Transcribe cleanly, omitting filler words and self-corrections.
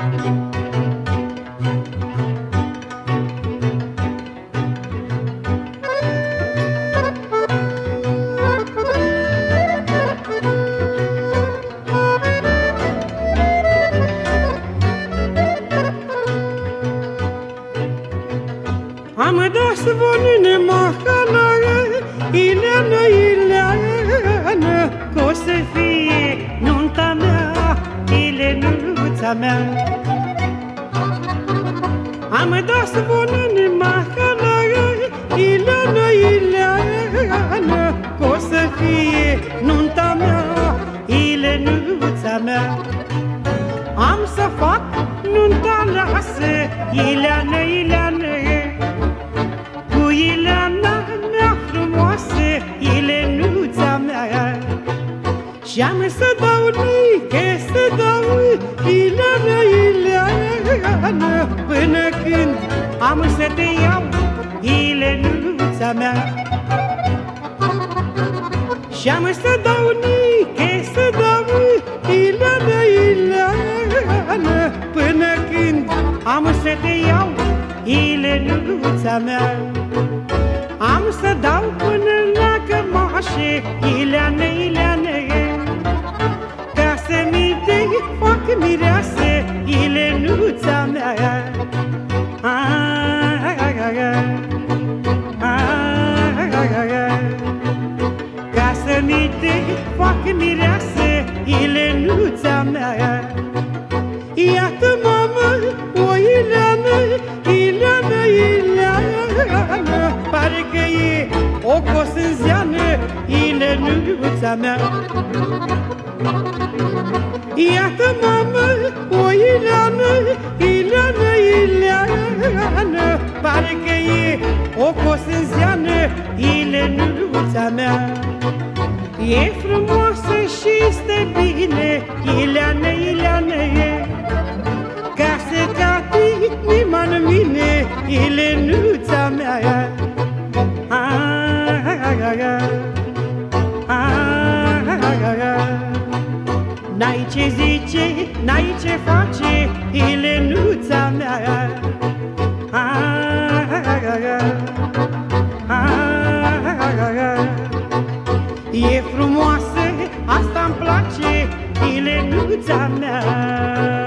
Am dat zvonul mahală, Ileana, Ileana, că o să fie nunta mea, Ilenuța mea. Am dat zvonul mahală, Ileana, Ileana, că o să fie nunta mea, Ilenuța mea. Am să fac nunta lasă, Ileana, Ileana, cu Ileana mea frumoasă, Ilenuța mea. Și-am să dau nică, să dau Ileana, Ileana, până când am să te iau, Ilenuța mea. Și-am să dau nică, să dau Ileana, Ileana, până când am să te iau, Ilenuța mea. Am să dau până la cămașe, Ileana, Ileana, ca să mi te fac mireasă, Ilenuța mea. Ca să mi te fac mireasă, Ilenuța mea. Iată, mamă, o Ileana, Ileana, Ileana, pare că e o cosânzeană, Ilenuța mea. Iată, mamă, o Ileana, Ileana, Ileana, pare că e o cosânzeană, Ilenuța mea. E frumoasă și stă bine, Ileana, Ileana, ca să cati inima în mine, Ilenuța mea. N-ai ce zice, n-ai ce face, Ilenuța mea. E frumoasă, asta-mi place, Ilenuța mea.